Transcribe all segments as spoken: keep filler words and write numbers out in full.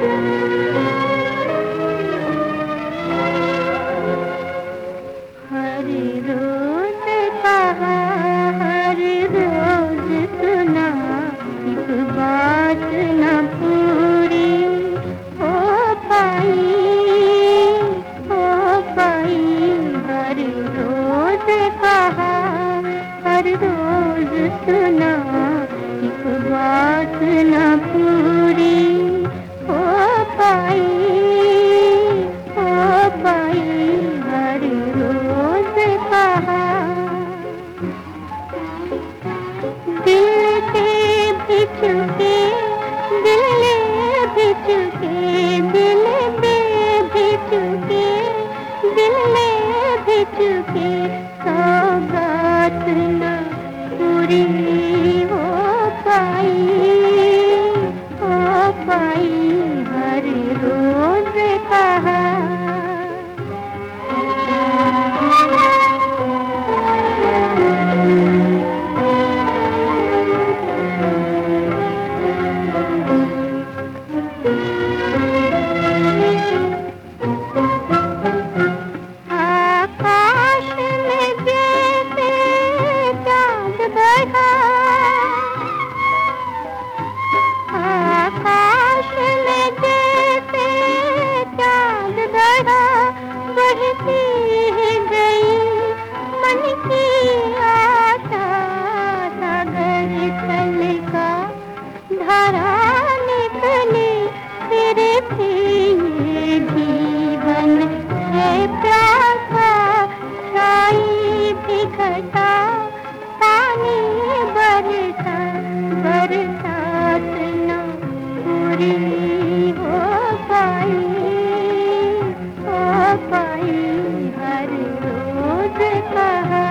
हर रोज कहा, हर रोज सुना, एक बात न पूरी हो पाई, हो पाई। हर रोज कहा, हर रोज सुना, एक बात न पूरी हो पाई, हो पाई। हर रोज कहा, दिल से भी चुके, दिल ले भी चुके, दिल में भी चुके, दिल ले भी चुके, सौगात न पूरी हो पाई, हो पाई। हर रोज कहा, आकाश में जैसे चाँद बढ़ा, आकाश में जैसे चाँद बढ़ा, बढ़ती ही गई मन की आशा। सागर छलका, धारा निकली, फिर भी ये जीवन है प्यासा। छाई भी घटा, पानी बरसा, बरसात न पूरी हो पाई, हो पाई। हर रोज कहा,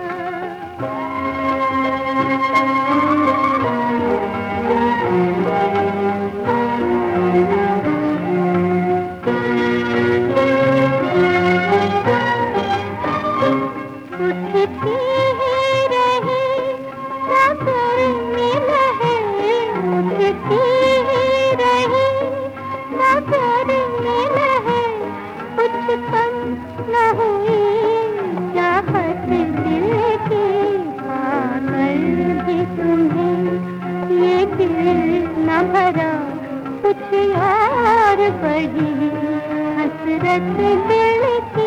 उठती ही रही सागर में लहर, उठती ही रही सागर में लहर। कुछ कम न हुई चाहत दिल की, पाकर भी तुम्हें ये दिल न भरा, कुछ और बढ़ी हसरत दिल की।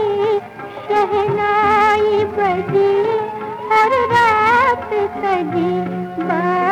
शहनाई बजी, हर रात सजी,